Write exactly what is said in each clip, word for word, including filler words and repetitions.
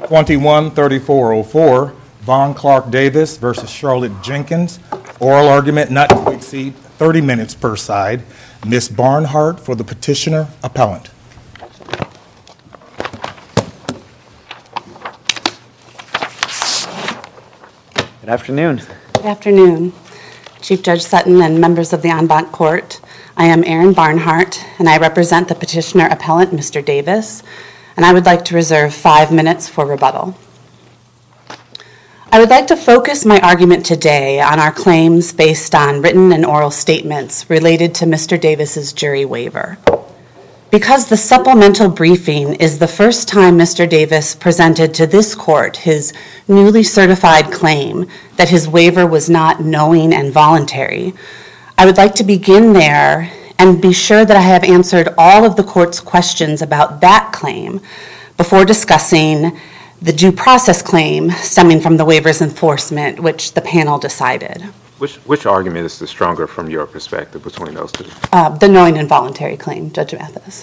twenty-one thirty-four oh four, Vaughn Clark Davis versus Charlotte Jenkins. Oral argument not to exceed thirty minutes per side. Miz Barnhart for the petitioner appellant. Good afternoon. Good afternoon, Chief Judge Sutton and members of the en banc court. I am Erin Barnhart, and I represent the petitioner appellant, Mister Davis, and I would like to reserve five minutes for rebuttal. I would like to focus my argument today on our claims based on written and oral statements related to Mister Davis's jury waiver. Because the supplemental briefing is the first time Mister Davis presented to this court his newly certified claim that his waiver was not knowing and voluntary, I would like to begin there and be sure that I have answered all of the court's questions about that claim before discussing the due process claim stemming from the waiver's enforcement, which the panel decided. Which which argument is the stronger from your perspective between those two? Uh, the knowing and voluntary claim, Judge Mathis.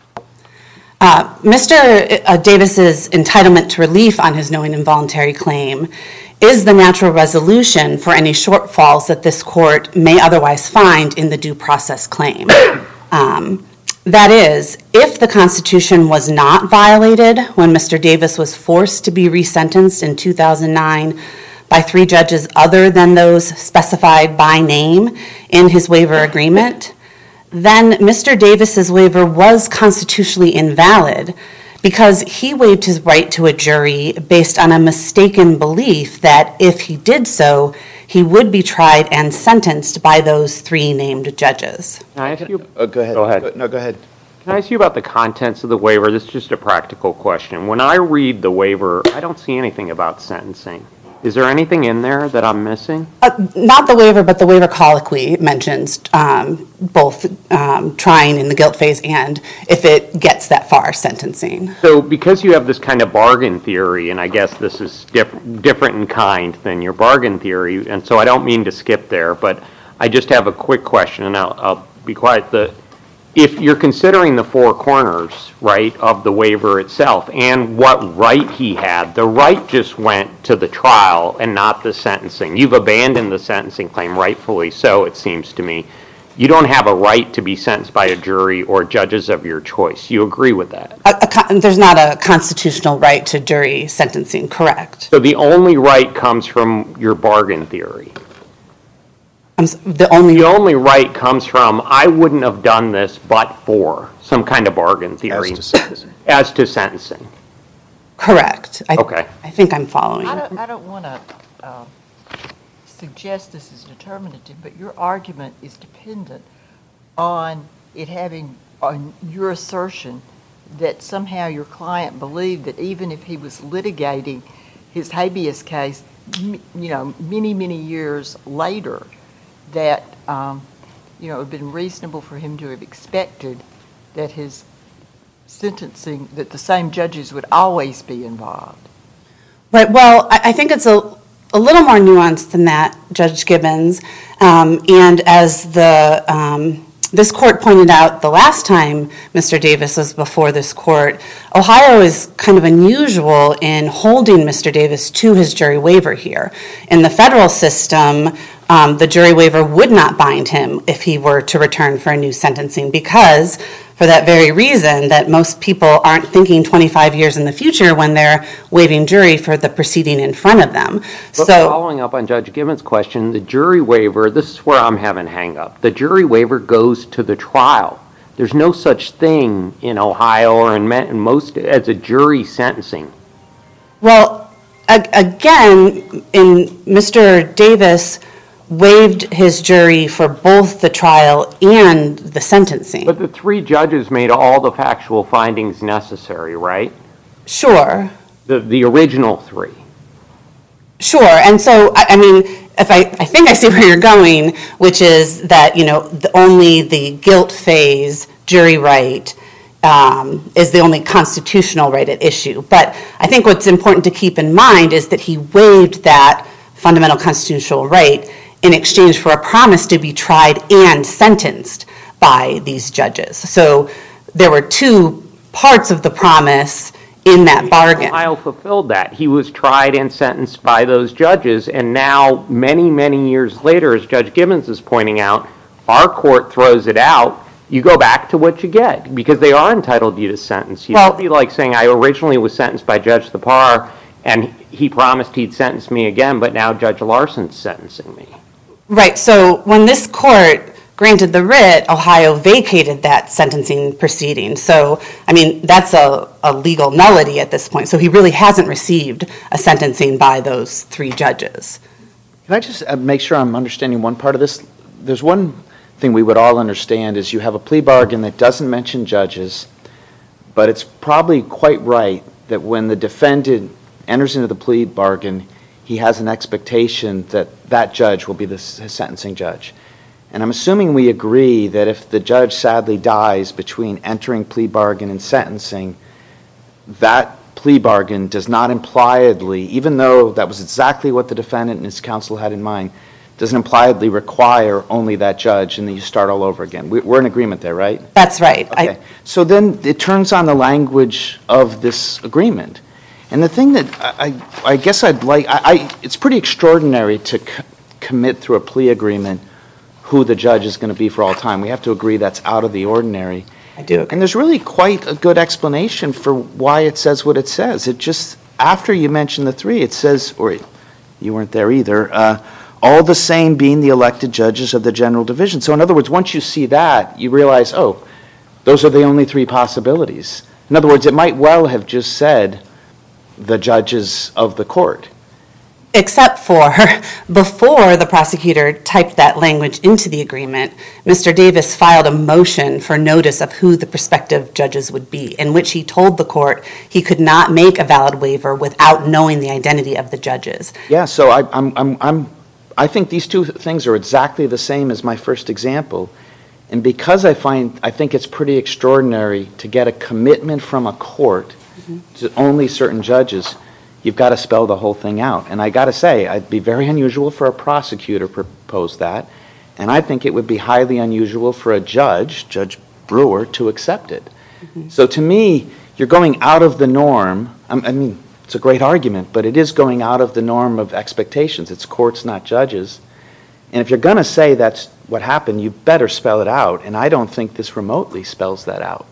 Uh, Mister Davis's entitlement to relief on his knowing and voluntary claim is the natural resolution for any shortfalls that this court may otherwise find in the due process claim. Um, that is, if the Constitution was not violated when Mister Davis was forced to be resentenced in two thousand nine by three judges other than those specified by name in his waiver agreement, then Mister Davis's waiver was constitutionally invalid because he waived his right to a jury based on a mistaken belief that if he did so, he would be tried and sentenced by those three named judges. Can I ask you? Oh, go ahead. Go ahead. Go, no, go ahead. Can I ask you about the contents of the waiver? This is just a practical question. When I read the waiver, I don't see anything about sentencing. Is there anything in there that I'm missing? Uh, not the waiver, but the waiver colloquy mentions um, both um, trying in the guilt phase and, if it gets that far, sentencing. So because you have this kind of bargain theory, and I guess this is diff- different in kind than your bargain theory, and so I don't mean to skip there, but I just have a quick question, and I'll, I'll be quiet. The, if you're considering the four corners, right, of the waiver itself and what right he had, the right just went to the trial and not the sentencing. You've abandoned the sentencing claim, rightfully so, it seems to me. You don't have a right to be sentenced by a jury or judges of your choice. You agree with that? A, a, there's not a constitutional right to jury sentencing, correct? So the only right comes from your bargain theory. I'm, the only The only right comes from, I wouldn't have done this but for some kind of bargain theory. As to sentencing. As to sentencing. correct. I, Okay. I think I'm following. I don't, I don't want to uh, suggest this is determinative, but your argument is dependent on it having, on your assertion that somehow your client believed that even if he was litigating his habeas case, m- you know, many, many years later, that, um, you know, it would have been reasonable for him to have expected that his sentencing, that the same judges would always be involved. Right. Well, I, I think it's a, a little more nuanced than that, Judge Gibbons. Um, and as the um, this court pointed out the last time Mister Davis was before this court, Ohio is kind of unusual in holding Mister Davis to his jury waiver here. In the federal system, um, the jury waiver would not bind him if he were to return for a new sentencing because, for that very reason, that most people aren't thinking twenty-five years in the future when they're waiving jury for the proceeding in front of them. But so, following up on Judge Gibbons' question, the jury waiver, this is where I'm having hang up. The jury waiver goes to the trial. There's no such thing in Ohio or in most as a jury sentencing. well, a- again, in Mister Davis waived his jury for both the trial and the sentencing. But the three judges made all the factual findings necessary, right? Sure. The the original three. Sure, and so, I, I mean, if I, I think I see where you're going, which is that, you know, the, only the guilt phase jury right um, is the only constitutional right at issue. But I think what's important to keep in mind is that he waived that fundamental constitutional right in exchange for a promise to be tried and sentenced by these judges. So there were two parts of the promise in that bargain. Ohio fulfilled that. He was tried and sentenced by those judges, and now, many, many years later, as Judge Gibbons is pointing out, our court throws it out. You go back to what you get, because they are entitled you to sentence you. Well- It'd be like saying, I originally was sentenced by Judge Thapar, and he promised he'd sentence me again, but now Judge Larson's sentencing me. Right, so when this court granted the writ, Ohio vacated that sentencing proceeding. So, I mean, that's a, a legal nullity at this point. So he really hasn't received a sentencing by those three judges. Can I just uh, make sure I'm understanding one part of this? There's one thing we would all understand is you have a plea bargain that doesn't mention judges, but it's probably quite right that when the defendant enters into the plea bargain, he has an expectation that that judge will be the s- sentencing judge. And I'm assuming we agree that if the judge sadly dies between entering plea bargain and sentencing, that plea bargain does not impliedly, even though that was exactly what the defendant and his counsel had in mind, doesn't impliedly require only that judge, and then you start all over again. We- We're in agreement there, right? That's right. I- Okay. So then it turns on the language of this agreement. And the thing that I, I I guess I'd like, I, I, it's pretty extraordinary to c- commit through a plea agreement who the judge is going to be for all time. We have to agree that's out of the ordinary. I do agree. And there's really quite a good explanation for why it says what it says. It just, after you mention the three, it says, or you weren't there either, uh, all the same being the elected judges of the general division. So in other words, once you see that, you realize, oh, those are the only three possibilities. In other words, it might well have just said the judges of the court. Except for before the prosecutor typed that language into the agreement, Mister Davis filed a motion for notice of who the prospective judges would be, in which he told the court he could not make a valid waiver without knowing the identity of the judges. Yeah, so I, I'm, I'm, I'm, I think these two things are exactly the same as my first example. And because I find, I think it's pretty extraordinary to get a commitment from a court mm-hmm. to only certain judges, you've got to spell the whole thing out. And I got to say, it'd be very unusual for a prosecutor to propose that. And I think it would be highly unusual for a judge, Judge Brewer, to accept it. Mm-hmm. So to me, you're going out of the norm. I mean, it's a great argument, but it is going out of the norm of expectations. It's courts, not judges. And if you're going to say that's what happened, you better spell it out. And I don't think this remotely spells that out.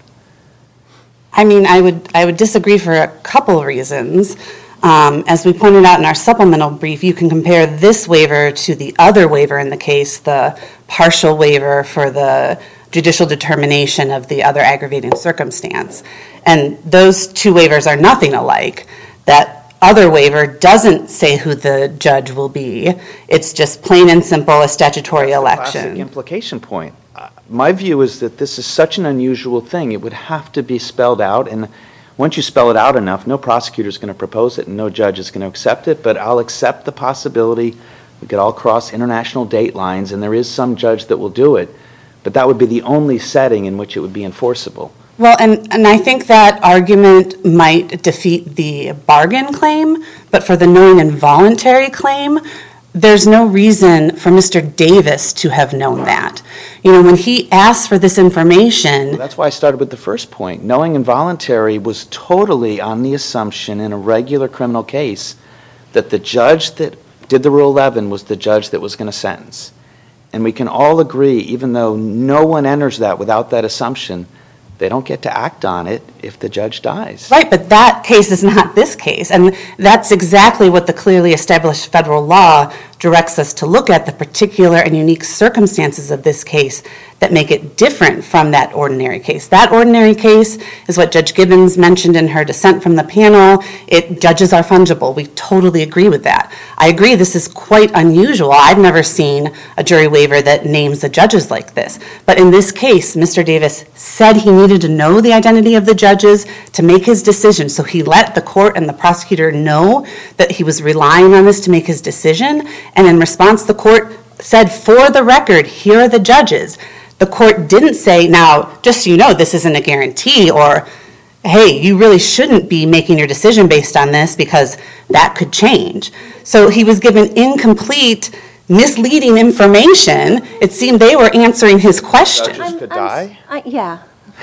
I mean, I would I would disagree for a couple of reasons. Um, as we pointed out in our supplemental brief, you can compare this waiver to the other waiver in the case, the partial waiver for the judicial determination of the other aggravating circumstance. And those two waivers are nothing alike. That other waiver doesn't say who the judge will be. It's just plain and simple a statutory That's the election. classic implication point. Uh, my view is that this is such an unusual thing. It would have to be spelled out, and once you spell it out enough, no prosecutor is going to propose it and no judge is going to accept it, but I'll accept the possibility we could all cross international date lines and there is some judge that will do it, but that would be the only setting in which it would be enforceable. Well, and, and I think that argument might defeat the bargain claim, but for the knowing involuntary claim, there's no reason for Mister Davis to have known that. You know, when he asked for this information... Well, that's why I started with the first point. Knowing involuntary was totally on the assumption in a regular criminal case that the judge that did the Rule eleven was the judge that was going to sentence. And we can all agree, even though no one enters that without that assumption, they don't get to act on it if the judge dies. Right, but that case is not this case. And that's exactly what the clearly established federal law directs us to look at, the particular and unique circumstances of this case that make it different from that ordinary case. That ordinary case is what Judge Gibbons mentioned in her dissent from the panel. It, judges are fungible. We totally agree with that. I agree this is quite unusual. I've never seen a jury waiver that names the judges like this. But in this case, Mister Davis said he needed to know the identity of the judges to make his decision. So he let the court and the prosecutor know that he was relying on this to make his decision. And in response, the court said, for the record, here are the judges. The court didn't say, now, just so you know, this isn't a guarantee, or, hey, you really shouldn't be making your decision based on this because that could change. So he was given incomplete, misleading information. It seemed they were answering his question. Judges could die? I, yeah.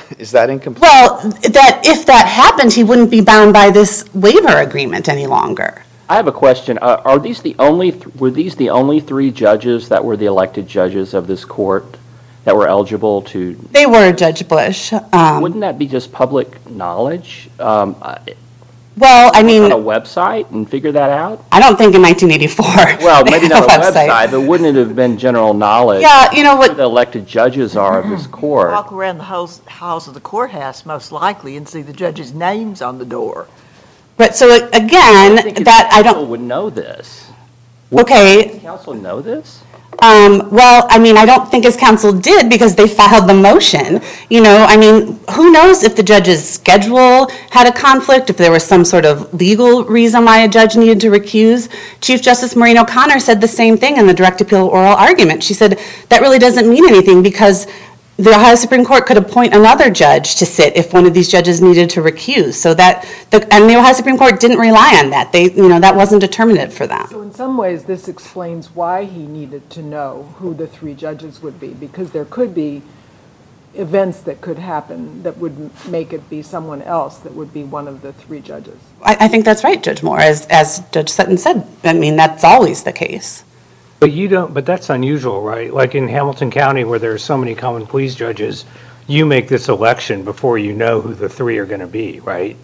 Is that incomplete? Well, that if that happened, he wouldn't be bound by this waiver agreement any longer. I have a question. Uh, Are these the only, th- were these the only three judges that were the elected judges of this court that were eligible to, They were, Judge Bush. Um, wouldn't that be just public knowledge? Um, I- Well, I mean, On a website and figure that out? I don't think in nineteen eighty-four. Well, they maybe had not a website, but wouldn't it have been general knowledge? Yeah, you know Who what, the elected judges are of this court? Walk around the halls, halls of the courthouse most likely and see the judges' names on the door. but so I again, think if that I council don't, would know this. okay, Does council know this? um, well, I mean, I don't think his counsel did because they filed the motion. You know, I mean, who knows if the judge's schedule had a conflict, if there was some sort of legal reason why a judge needed to recuse. Chief Justice Maureen O'Connor said the same thing in the direct appeal oral argument. She said that really doesn't mean anything because the Ohio Supreme Court could appoint another judge to sit if one of these judges needed to recuse. So that, the, and the Ohio Supreme Court didn't rely on that. They, you know, that wasn't determinative for them. So in some ways, this explains why he needed to know who the three judges would be, because there could be events that could happen that would make it be someone else that would be one of the three judges. I, I think that's right, Judge Moore. As, as Judge Sutton said, I mean, that's always the case. But you don't, but that's unusual, right? Like in Hamilton County, where there are so many common pleas judges, you make this election before you know who the three are going to be, right?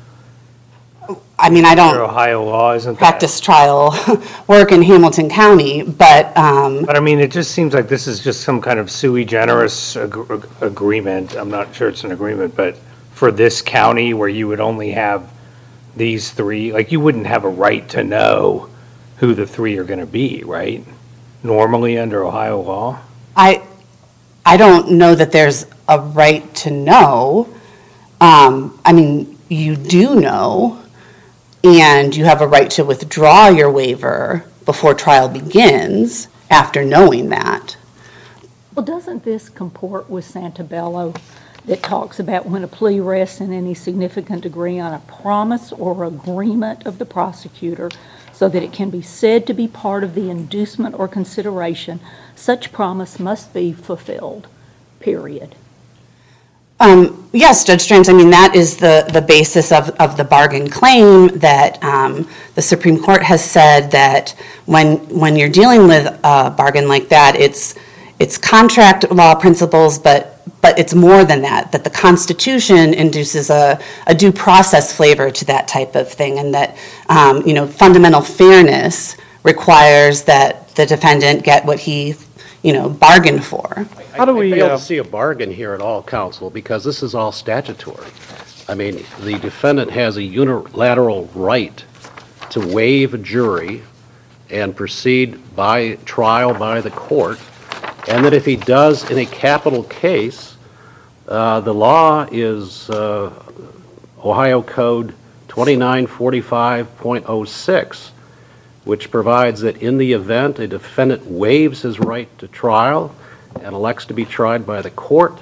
I mean, I Under don't Ohio law, isn't that? practice trial work in Hamilton County, but, um, But I mean, it just seems like this is just some kind of sui generis ag- ag- agreement. I'm not sure it's an agreement, but for this county where you would only have these three, like you wouldn't have a right to know who the three are going to be, right? Normally under Ohio law? I, I don't know that there's a right to know. Um, I mean, you do know, and you have a right to withdraw your waiver before trial begins after knowing that. Well, doesn't this comport with Santabello that talks about when a plea rests in any significant degree on a promise or agreement of the prosecutor so that it can be said to be part of the inducement or consideration, such promise must be fulfilled, period. Um, yes, Judge Strange, I mean, that is the, the basis of, of the bargain claim that um, the Supreme Court has said that when, when you're dealing with a bargain like that, it's, it's contract law principles, but but it's more than that, that the Constitution induces a, a due process flavor to that type of thing, and that, um, you know, fundamental fairness requires that the defendant get what he, you know, bargained for. How do we? I fail uh, to see a bargain here at all, counsel, because this is all statutory. I mean, the defendant has a unilateral right to waive a jury and proceed by trial by the court, and that if he does in a capital case, uh, the law is uh, Ohio Code twenty-nine forty-five point oh six, which provides that in the event a defendant waives his right to trial and elects to be tried by the court,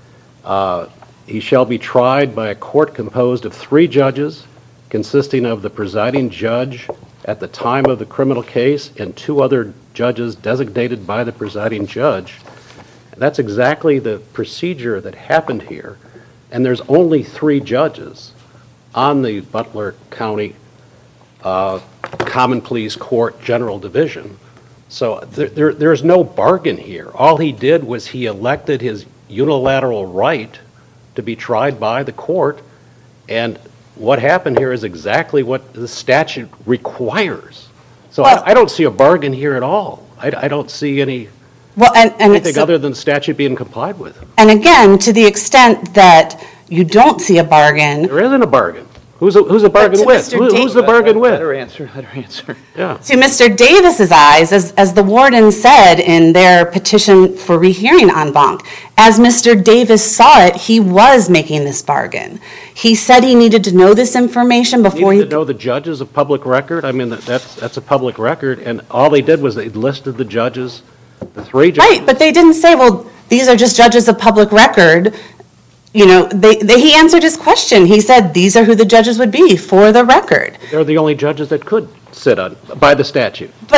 uh, he shall be tried by a court composed of three judges, consisting of the presiding judge at the time of the criminal case and two other judges designated by the presiding judge. And that's exactly the procedure that happened here. And there's only three judges on the Butler County uh, Common Pleas Court General Division. So there, there, there's no bargain here. All he did was he elected his unilateral right to be tried by the court, and what happened here is exactly what the statute requires. So Well- I, I don't see a bargain here at all. I, I don't see any Well, and, and anything it's, other than the statute being complied with. and again, to the extent that you don't see a bargain, There isn't a bargain. Who's a, who's a bargain to with? Mister Who, who's the Davis- bargain Let her with? answer, let her answer. Yeah. to Mister Davis's eyes, as, as the warden said in their petition for rehearing en banc, as Mister Davis saw it, he was making this bargain. He said he needed to know this information before Needed he... to know the judges of public record. I mean, that, that's, that's a public record, and all they did was they listed the judges, the three judges. Right, but they didn't say, well, these are just judges of public record. You know, they, they, he answered his question. He said, these are who the judges would be for the record. They're the only judges that could sit on, by the statute. But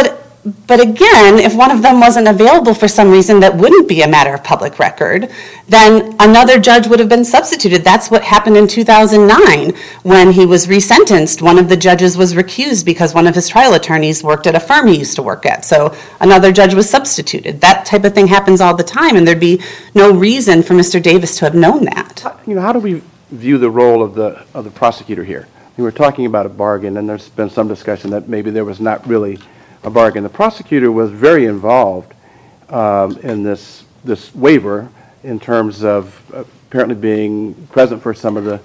But again, if one of them wasn't available for some reason that wouldn't be a matter of public record, then another judge would have been substituted. That's what happened in two thousand nine when he was resentenced. One of the judges was recused because one of his trial attorneys worked at a firm he used to work at. So another judge was substituted. That type of thing happens all the time, and there'd be no reason for Mister Davis to have known that. You know, how do we view the role of the of the prosecutor here? We were talking about a bargain, and there's been some discussion that maybe there was not really a bargain. The prosecutor was very involved um, in this this waiver in terms of apparently being present for some of the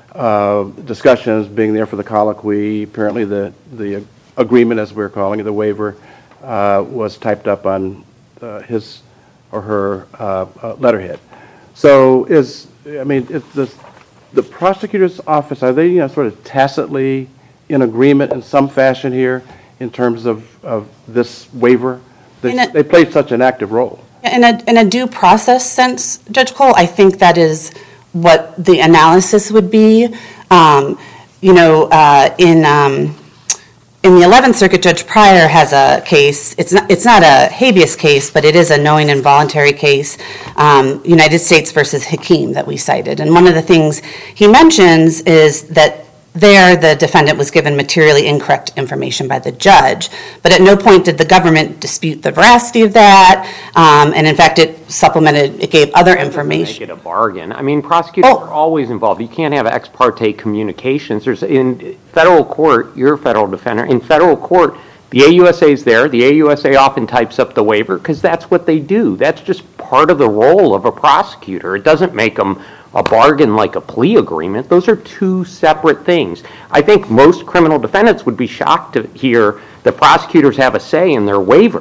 uh, discussions, being there for the colloquy. Apparently, the the agreement, as we're calling it, the waiver, uh, was typed up on uh, his or her uh, uh, letterhead. So, is I mean, if the the prosecutor's office, are they, you know, sort of tacitly in agreement in some fashion here in terms of, of this waiver? They, In a- they played such an active role. In a, in a due process sense, Judge Cole, I think that is what the analysis would be. Um, you know, uh, in um, in the eleventh Circuit, Judge Pryor has a case. It's not it's not a habeas case, but it is a knowing and voluntary case, um, United States versus Hakeem, that we cited. And one of the things he mentions is that there, the defendant was given materially incorrect information by the judge, but at no point did the government dispute the veracity of that, um, and in fact, it supplemented, it gave other information. Make it a bargain. I mean, prosecutors Oh. are always involved. You can't have ex parte communications. There's, in federal court, you're a federal defender. In federal court, the A U S A is there. The A U S A often types up the waiver because that's what they do. That's just part of the role of a prosecutor. It doesn't make them a bargain like a plea agreement. Those are two separate things. I think most criminal defendants would be shocked to hear that prosecutors have a say in their waiver.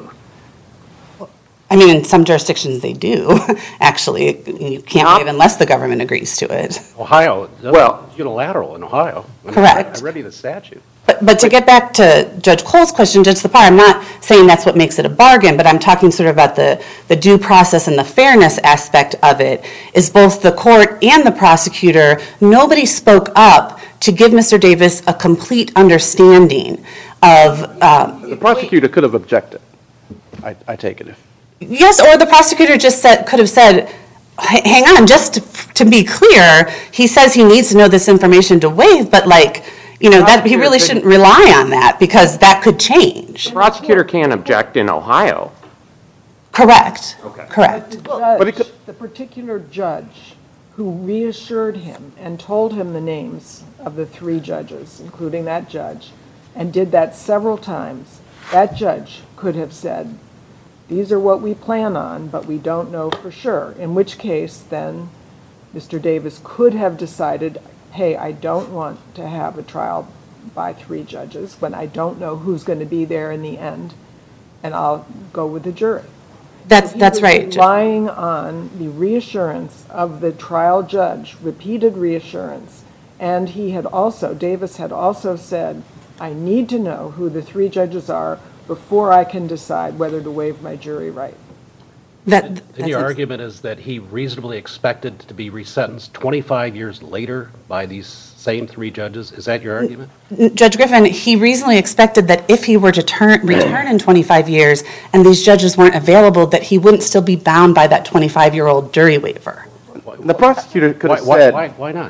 I mean, in some jurisdictions they do, actually. You can't waive unless the government agrees to it. Ohio, Well- it's unilateral in Ohio. I mean, Correct. I read the statute. But, but to get back to Judge Cole's question, Judge Lepar, I'm not saying that's what makes it a bargain, but I'm talking sort of about the, the due process and the fairness aspect of it, is both the court and the prosecutor, nobody spoke up to give Mister Davis a complete understanding of... Um, The prosecutor could have objected, I, I take it. If yes, or the prosecutor just said, could have said, "H- hang on, just to, to be clear, he says he needs to know this information to waive, but like... You know, that he really shouldn't rely on that because that could change. The prosecutor can't object in Ohio. Correct. Okay. Correct. The But it judge, could- the particular judge who reassured him and told him the names of the three judges, including that judge, and did that several times, that judge could have said, these are what we plan on, but we don't know for sure, in which case then Mister Davis could have decided, hey, I don't want to have a trial by three judges when I don't know who's going to be there in the end, and I'll go with the jury. That's, He that's was right. relying on the reassurance of the trial judge, repeated reassurance, and he had also, Davis had also said, I need to know who the three judges are before I can decide whether to waive my jury right. That, And that's your ex- argument is that he reasonably expected to be resentenced twenty-five years later by these same three judges? Is that your argument? Judge Griffin, he reasonably expected that if he were to turn, return in twenty-five years and these judges weren't available, that he wouldn't still be bound by that twenty-five-year-old jury waiver. the prosecutor could have Why- said... Why, why not?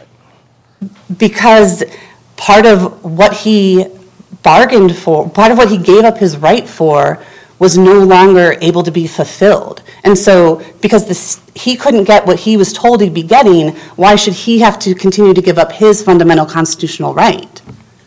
Because part of what he bargained for, part of what he gave up his right for, was no longer able to be fulfilled. And so, because this, he couldn't get what he was told he'd be getting, why should he have to continue to give up his fundamental constitutional right?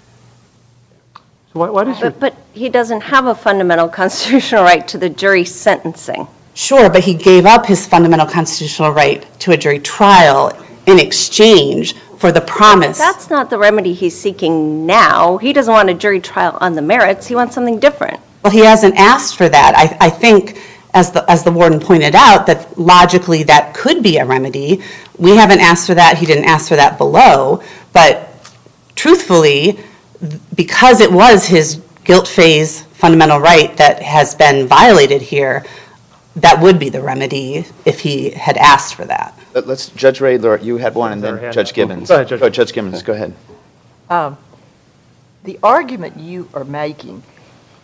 So why, why does your... But, but he doesn't have a fundamental constitutional right to the jury sentencing. Sure, but he gave up his fundamental constitutional right to a jury trial in exchange for the promise. That's not the remedy he's seeking now. He doesn't want a jury trial on the merits. He wants something different. Well, he hasn't asked for that. I, I think, as the, as the warden pointed out, that logically that could be a remedy. We haven't asked for that. He didn't ask for that below. But truthfully, because it was his guilt phase fundamental right that has been violated here, that would be the remedy if he had asked for that. Let- Let's, Judge Ray, Laura, you had one, and Sorry, then hand Judge up. Gibbons. Go ahead, Judge. Go ahead, Judge Gibbons, go ahead. Um, The argument you are making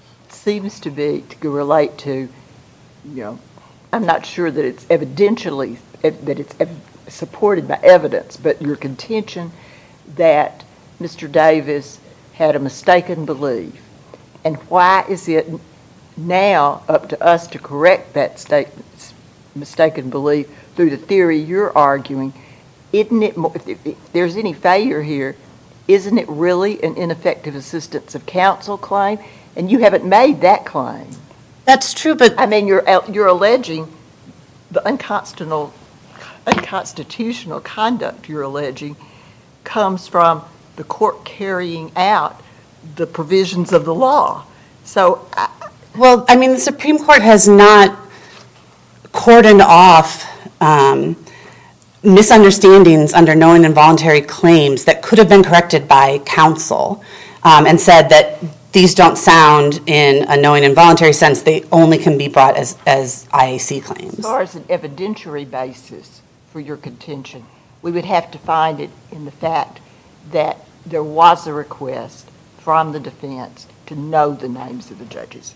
seems to be, to relate to, you know, I'm not sure that it's evidentially, that it's ev- supported by evidence, but your contention that Mister Davis had a mistaken belief. And why is it now up to us to correct that state, mistaken belief through the theory you're arguing? Isn't it, more, if, if there's any failure here, isn't it really an ineffective assistance of counsel claim? And you haven't made that claim. That's true, but I mean, you're you're alleging the unconstitutional, unconstitutional conduct you're alleging comes from the court carrying out the provisions of the law. So, I, well, I mean, the Supreme Court has not cordoned off um, misunderstandings under knowing involuntary claims that could have been corrected by counsel, um, and said that these don't sound in a knowing involuntary sense. They only can be brought as, as I A C claims. as far as an evidentiary basis for your contention, we would have to find it in the fact that there was a request from the defense to know the names of the judges.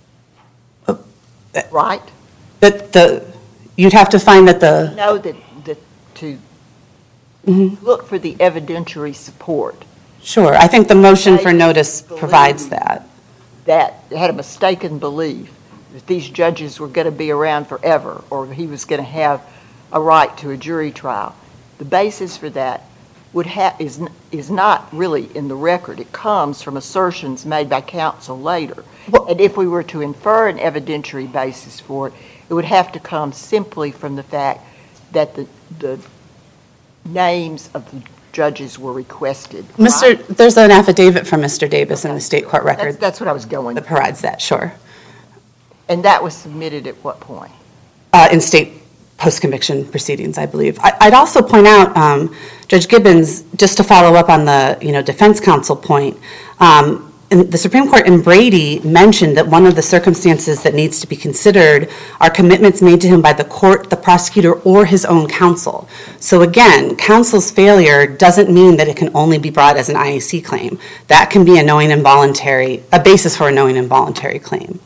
Right? That the, you'd have to find that the... Know that, that to Mm-hmm. look for the evidentiary support. Sure, I think the motion for notice provides that. That had a mistaken belief that these judges were going to be around forever, or he was going to have a right to a jury trial. The basis for that would have is is not really in the record. It comes from assertions made by counsel later. And if we were to infer an evidentiary basis for it, it would have to come simply from the fact that the the names of the judges were requested. Mister Right? There's an affidavit from Mister Davis in the state court That's, record that's what I was going that for. provides that, sure. And that was submitted at what point? Uh, in state post-conviction proceedings, I believe. I, I'd also point out, um, Judge Gibbons, just to follow up on the you know defense counsel point, um, in the Supreme Court in Brady mentioned that one of the circumstances that needs to be considered are commitments made to him by the court, the prosecutor, or his own counsel. So again, counsel's failure doesn't mean that it can only be brought as an I A C claim. That can be a knowing involuntary, a basis for a knowing involuntary claim.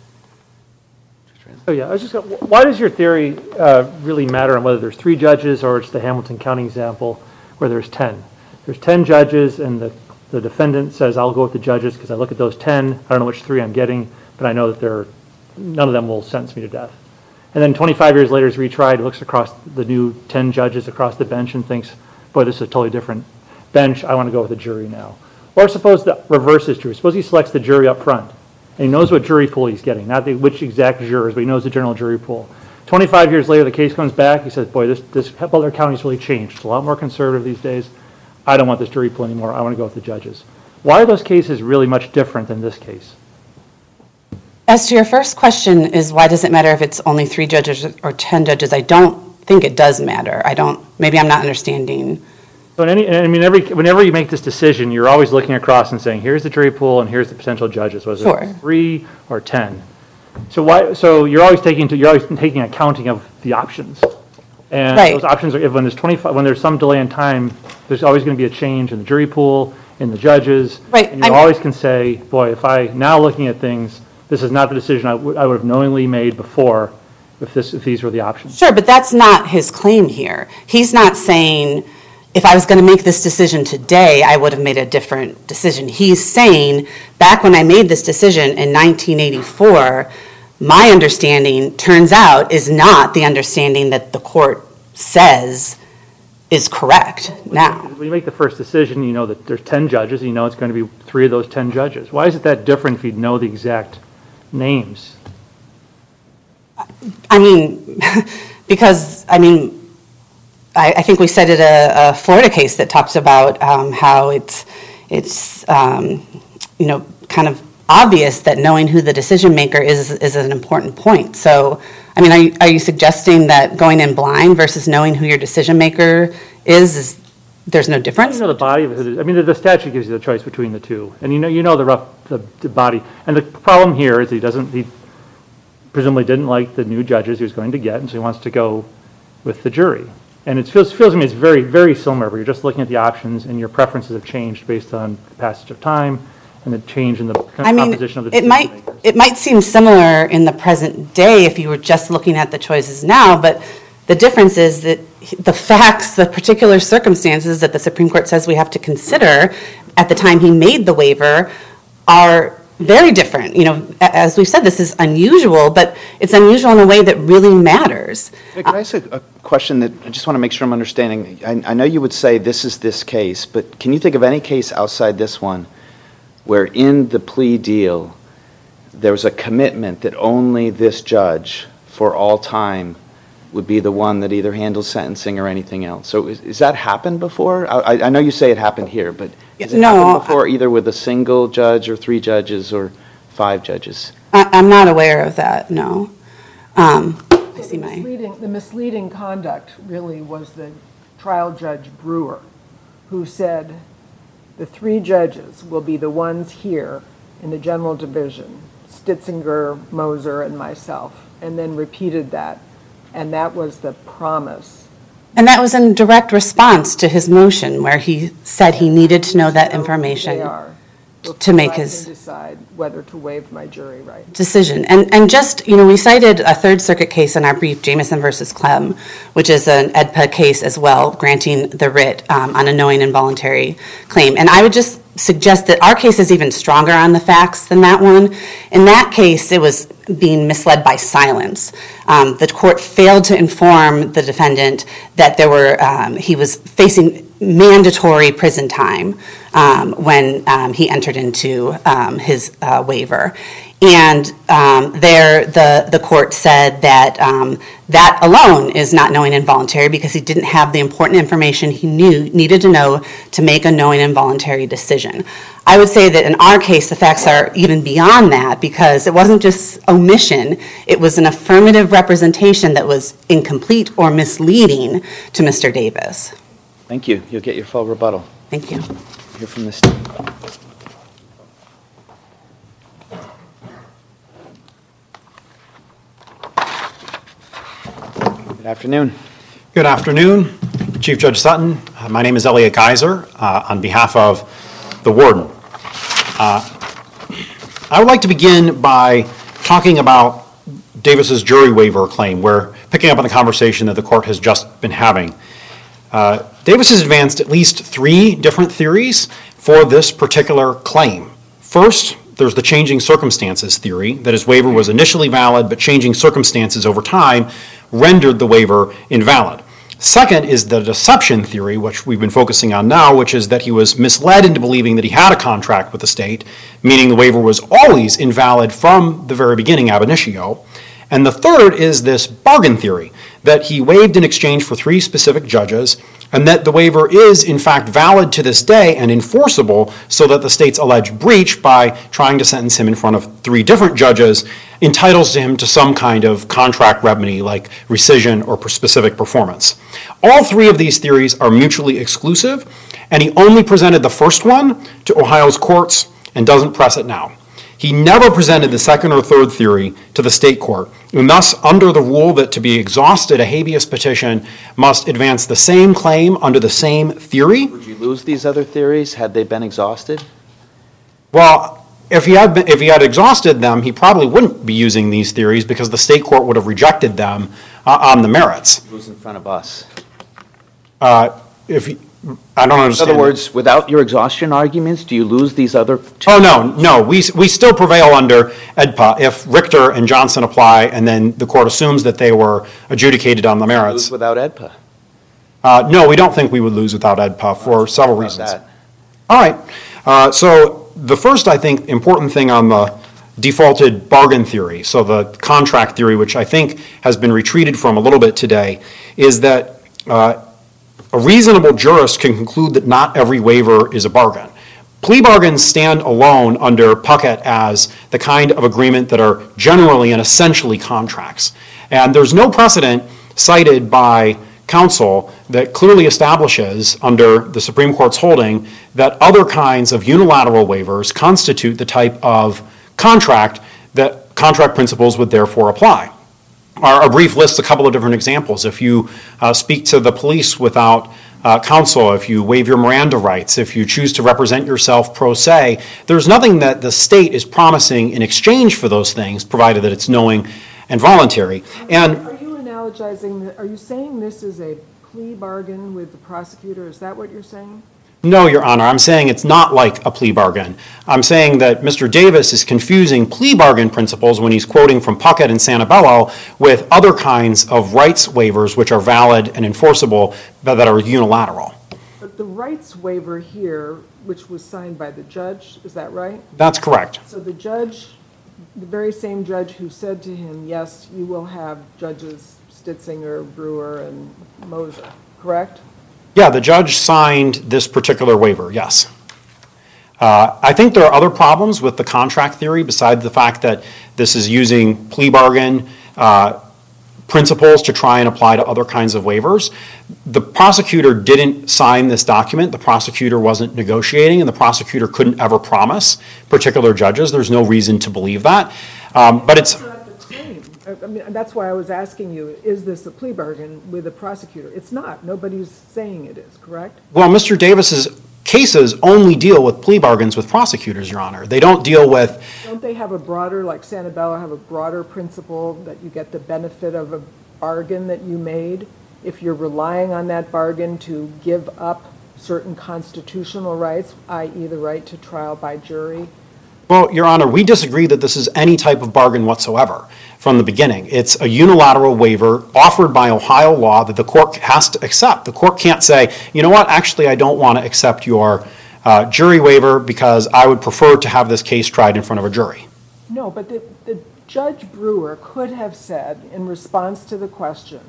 Oh, yeah, I was just, gonna- why does your theory uh, really matter on whether there's three judges or it's the Hamilton County example where there's ten? There's ten judges and the, the defendant says, I'll go with the judges because I look at those ten, I don't know which three I'm getting, but I know that they're, none of them will sentence me to death. And then twenty-five years later, he's retried, looks across the new ten judges across the bench and thinks, boy, this is a totally different bench, I want to go with a jury now. Or suppose the reverse is true. Suppose he selects the jury up front. And he knows what jury pool he's getting, not the, which exact jurors, but he knows the general jury pool. twenty-five years later, the case comes back. He says, boy, this, this Butler County's really changed. It's a lot more conservative these days. I don't want this jury pool anymore. I want to go with the judges. Why are those cases really much different than this case? As to your first question is why does it matter if it's only three judges or ten judges? I don't think it does matter. I don't, maybe I'm not understanding. So in any, I mean, every, whenever you make this decision, you're always looking across and saying, here's the jury pool and here's the potential judges, whether Sure. it's three or ten. So why? So you're always taking to, you're always taking accounting of the options, and Right. those options are if when there's twenty-five, when there's some delay in time, there's always going to be a change in the jury pool, in the judges. Right, And you I'm- always can say, boy, if I now looking at things, this is not the decision I would I would have knowingly made before, if this if these were the options. Sure, but that's not his claim here. He's not saying, if I was going to make this decision today, I would have made a different decision. He's saying, back when I made this decision in nineteen eighty-four, my understanding, turns out, is not the understanding that the court says is correct now. When you make the first decision, you know that there's ten judges, and you know it's going to be three of those ten judges. Why is it that different if you know the exact names? I mean, because, I mean, I, I think we cited a, a Florida case that talks about um, how it's, it's um, you know, kind of obvious that knowing who the decision maker is is an important point. So, I mean, are you, are you suggesting that going in blind versus knowing who your decision maker is, is there's no difference? You know the body of it. I mean, the, the statute gives you the choice between the two, and you know you know the rough the, the body. And the problem here is he doesn't he presumably didn't like the new judges he was going to get, and so he wants to go with the jury. And it feels feels to me it's very very similar. Where you're just looking at the options, and your preferences have changed based on the passage of time, and in the change in the I mean, composition of the it decision might, makers. it might seem similar in the present day if you were just looking at the choices now, but the difference is that the facts, the particular circumstances that the Supreme Court says we have to consider at the time he made the waiver are very different. You know, a- as we've said, this is unusual, but it's unusual in a way that really matters. Can I ask a a question that I just want to make sure I'm understanding? I, I know you would say this is this case, but can you think of any case outside this one where in the plea deal, there was a commitment that only this judge for all time would be the one that either handles sentencing or anything else? So is, is that happened before? I, I know you say it happened here, but has it No, happened before either with a single judge or three judges or five judges? I, I'm not aware of that, no. Um, I see The my, misleading, the misleading conduct really was the trial judge Brewer, who said, the three judges will be the ones here in the general division, Stitzinger, Moser, and myself, and then repeated that. And that was the promise. and that was in direct response to his motion where he said he needed to know that information. They are, to make before I his- can decide whether to waive my jury right. Decision. And, and just, you know, we cited a Third Circuit case in our brief, Jameson versus Clem, which is an E D P A case as well, granting the writ um, on a knowing involuntary claim. And I would just suggest that our case is even stronger on the facts than that one. In that case, it was being misled by silence. Um, the court failed to inform the defendant that there were, um, he was facing mandatory prison time um, when um, he entered into um, his uh, waiver. And um, there, the, the court said that um, that alone is not knowing involuntary because he didn't have the important information he knew needed to know to make a knowing involuntary decision. I would say that in our case, the facts are even beyond that because it wasn't just omission, it was an affirmative representation that was incomplete or misleading to Mister Davis. Thank you. You'll get your full rebuttal. Thank you. Hear from this. Good afternoon. Good afternoon, Chief Judge Sutton. Uh, My name is Elliot Geiser uh, on behalf of the warden. Uh, I would like to begin by talking about Davis's jury waiver claim. We're picking up on the conversation that the court has just been having. Uh, Davis has advanced at least three different theories for this particular claim. First, there's the changing circumstances theory, that his waiver was initially valid, but changing circumstances over time rendered the waiver invalid. Second is the deception theory, which we've been focusing on now, which is that he was misled into believing that he had a contract with the state, meaning the waiver was always invalid from the very beginning ab initio. And the third is this bargain theory, that he waived in exchange for three specific judges, and that the waiver is in fact valid to this day and enforceable so that the state's alleged breach by trying to sentence him in front of three different judges entitles him to some kind of contract remedy like rescission or specific performance. All three of these theories are mutually exclusive, and he only presented the first one to Ohio's courts and doesn't press it now. He never presented the second or third theory to the state court, and thus, under the rule that to be exhausted, a habeas petition must advance the same claim under the same theory. Would you lose these other theories had they been exhausted? Well, if he had been, if he had exhausted them, he probably wouldn't be using these theories because the state court would have rejected them uh, on the merits. Who's in front of us? Uh, if he, I don't understand. In other words, without your exhaustion arguments, do you lose these other two? Oh, no, no. We, we still prevail under E D P A if Richter and Johnson apply and then the court assumes that they were adjudicated on the merits. Lose without E D P A? Uh, no, we don't think we would lose without E D P A for several reasons. That. All right. Uh, so the first, I think, important thing on the defaulted bargain theory, so the contract theory, which I think has been retreated from a little bit today, is that uh, a reasonable jurist can conclude that not every waiver is a bargain. Plea bargains stand alone under Puckett as the kind of agreement that are generally and essentially contracts. And there's no precedent cited by counsel that clearly establishes under the Supreme Court's holding that other kinds of unilateral waivers constitute the type of contract that contract principles would therefore apply. Our, our brief lists a couple of different examples. If you uh, speak to the police without uh, counsel, if you waive your Miranda rights, if you choose to represent yourself pro se, there's nothing that the state is promising in exchange for those things, provided that it's knowing and voluntary. And Are you analogizing, are you saying this is a plea bargain with the prosecutor? Is that what you're saying? no, Your Honor, I'm saying it's not like a plea bargain. I'm saying that Mister Davis is confusing plea bargain principles when he's quoting from Puckett and Santabello with other kinds of rights waivers which are valid and enforceable but that are unilateral. But the rights waiver here, which was signed by the judge, is that right? That's correct. So the judge, the very same judge who said to him, yes, you will have judges Stitzinger, Brewer, and Moser, correct? Yeah, the judge signed this particular waiver, yes. Uh, I think there are other problems with the contract theory besides the fact that this is using plea bargain uh, principles to try and apply to other kinds of waivers. The prosecutor didn't sign this document. The prosecutor wasn't negotiating, and the prosecutor couldn't ever promise particular judges. There's no reason to believe that. Um, but it's... I mean, that's why I was asking you, is this a plea bargain with a prosecutor? It's not. Nobody's saying it is, correct? Well, Mister Davis's cases only deal with plea bargains with prosecutors, Your Honor. They don't deal with... Don't they have a broader, like Santabello, have a broader principle that you get the benefit of a bargain that you made if you're relying on that bargain to give up certain constitutional rights, that is the right to trial by jury? Well, Your Honor, we disagree that this is any type of bargain whatsoever from the beginning. It's a unilateral waiver offered by Ohio law that the court has to accept. The court can't say, you know what, actually I don't want to accept your uh, jury waiver because I would prefer to have this case tried in front of a jury. No, but the, the Judge Brewer could have said in response to the question,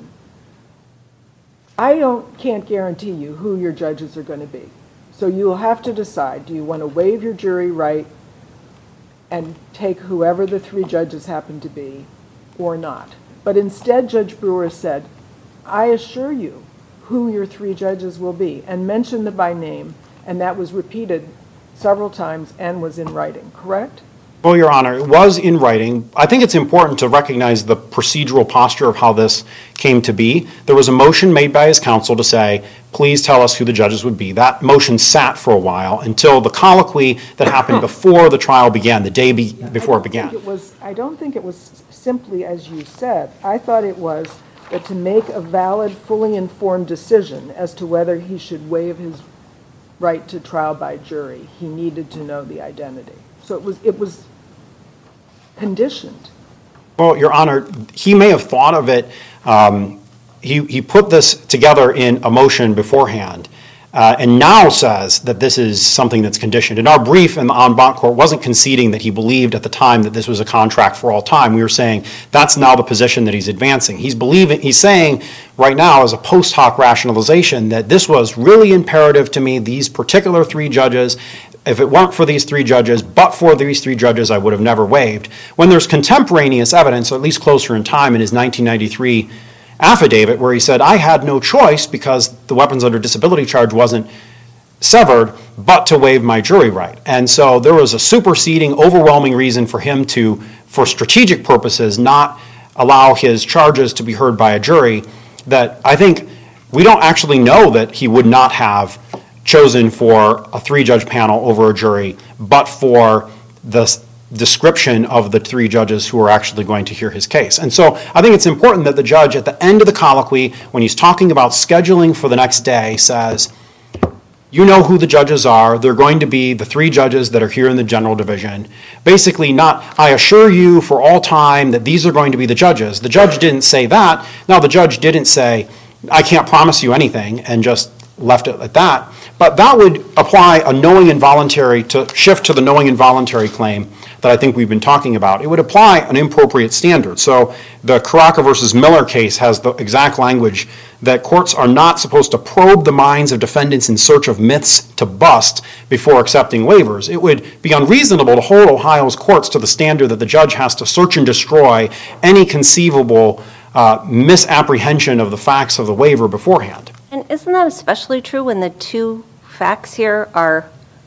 I don't can't guarantee you who your judges are going to be. So you'll have to decide, do you want to waive your jury right and take whoever the three judges happen to be or not? But instead, Judge Brewer said, I assure you who your three judges will be, and mentioned them by name, and that was repeated several times and was in writing, correct? Well, Your Honor, it was in writing. I think it's important to recognize the procedural posture of how this came to be. There was a motion made by his counsel to say, please tell us who the judges would be. That motion sat for a while until the colloquy that happened before the trial began, the day be, before it began. It was, I don't think it was simply as you said. I thought it was that to make a valid, fully informed decision as to whether he should waive his right to trial by jury, he needed to know the identity. So it was, it was conditioned. Well, Your Honor, he may have thought of it. Um, he, he put this together in a motion beforehand uh, and now says that this is something that's conditioned. In our brief in the en banc court wasn't conceding that he believed at the time that this was a contract for all time. We were saying that's now the position that he's advancing. He's believing, he's saying right now as a post hoc rationalization that this was really imperative to me, these particular three judges. If it weren't for these three judges, but for these three judges, I would have never waived. When there's contemporaneous evidence, or at least closer in time, in his nineteen ninety-three affidavit, where he said, I had no choice because the weapons under disability charge wasn't severed, but to waive my jury right. And so there was a superseding, overwhelming reason for him to, for strategic purposes, not allow his charges to be heard by a jury, that I think we don't actually know that he would not have chosen for a three-judge panel over a jury, but for the description of the three judges who are actually going to hear his case. And so I think it's important that the judge at the end of the colloquy, when he's talking about scheduling for the next day, says, you know who the judges are. They're going to be the three judges that are here in the general division. Basically not, I assure you for all time that these are going to be the judges. The judge didn't say that. Now, the judge didn't say, I can't promise you anything, and just left it at that. But that would apply a knowing involuntary, to shift to the knowing involuntary claim that I think we've been talking about. It would apply an appropriate standard. So the Caraca versus Miller case has the exact language that courts are not supposed to probe the minds of defendants in search of myths to bust before accepting waivers. It would be unreasonable to hold Ohio's courts to the standard that the judge has to search and destroy any conceivable uh, misapprehension of the facts of the waiver beforehand. And isn't that especially true when the two facts here are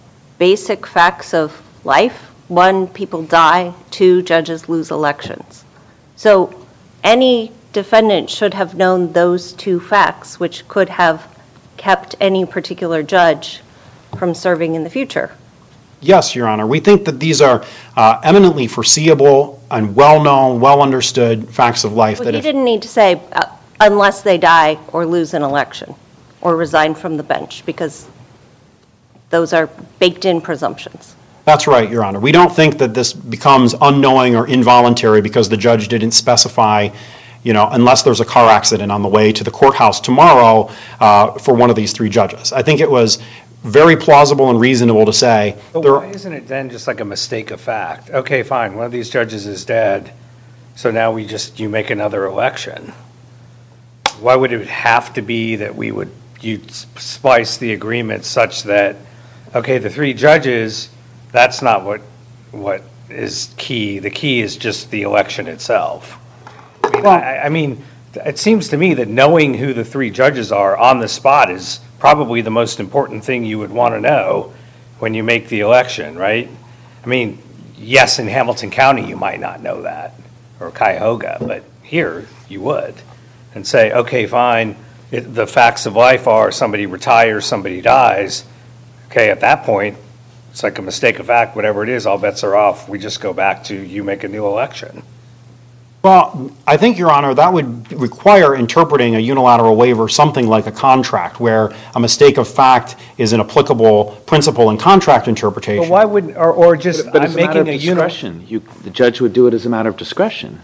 basic facts of life? One, people die. Two, judges lose elections. So any defendant should have known those two facts, which could have kept any particular judge from serving in the future. Yes, Your Honor. We think that these are uh, eminently foreseeable and well-known, well-understood facts of life. Well, that he if, didn't need to say uh, unless they die or lose an election or resign from the bench, because those are baked-in presumptions. That's right, Your Honor. We don't think that this becomes unknowing or involuntary because the judge didn't specify, you know, unless there's a car accident on the way to the courthouse tomorrow uh, for one of these three judges. I think it was very plausible and reasonable to say. But there, why isn't it then just like a mistake of fact? Okay, fine, one of these judges is dead, so now we just, you make another election. Why would it have to be that we would, you splice the agreement such that, okay, the three judges, that's not what, what is key. The key is just the election itself. I mean, I, I mean, it seems to me that knowing who the three judges are on the spot is probably the most important thing you would want to know when you make the election, right? I mean, yes, in Hamilton County, you might not know that, or Cuyahoga, but here, you would. And say, okay, fine, it, the facts of life are somebody retires, somebody dies. Okay, at that point, it's like a mistake of fact, whatever it is, all bets are off. We just go back to you make a new election. Well, I think, Your Honor, that would require interpreting a unilateral waiver something like a contract, where a mistake of fact is an applicable principle in contract interpretation. But why would, or, or just, But, but I'm it's a matter of making a uni- discretion. You, the judge would do it as a matter of discretion.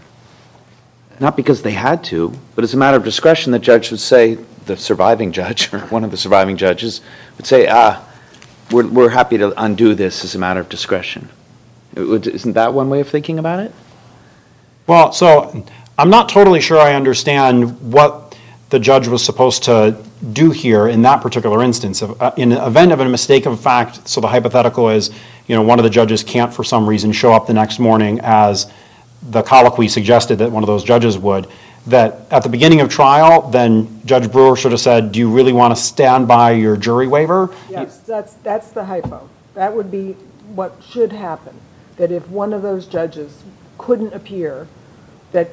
Not because they had to, but as a matter of discretion, the judge would say, the surviving judge, or one of the surviving judges, would say, ah, we're, we're happy to undo this as a matter of discretion. It would, isn't that one way of thinking about it? Well, so I'm not totally sure I understand what the judge was supposed to do here in that particular instance. Uh, in the event of a mistake of fact, so the hypothetical is, you know, one of the judges can't for some reason show up the next morning as the colloquy suggested that one of those judges would, that at the beginning of trial, then Judge Brewer should have said, do you really want to stand by your jury waiver? Yes, that's, that's the hypo. That would be what should happen, that if one of those judges couldn't appear, that